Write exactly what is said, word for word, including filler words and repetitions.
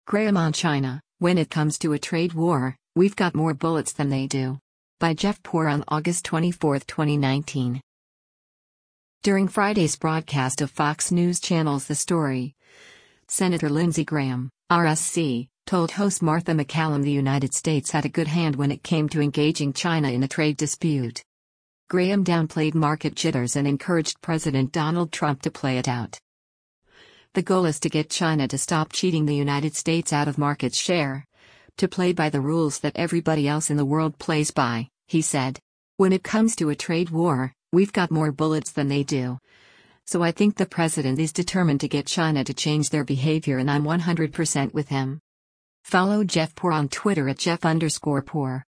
Graham on China, when it comes to a trade war, we've got more bullets than they do. By Jeff Poor on August twenty-fourth, twenty nineteen. During Friday's broadcast of Fox News Channel's The Story, Senator Lindsey Graham, R S C, told host Martha MacCallum the United States had a good hand when it came to engaging China in a trade dispute. Graham downplayed market jitters and encouraged President Donald Trump to play it out. The goal is to get China to stop cheating the United States out of market share, to play by the rules that everybody else in the world plays by, he said. When it comes to a trade war, we've got more bullets than they do. So I think the president is determined to get China to change their behavior, and I'm one hundred percent with him. Follow Jeff Poor on Twitter at Jeff underscore Poor.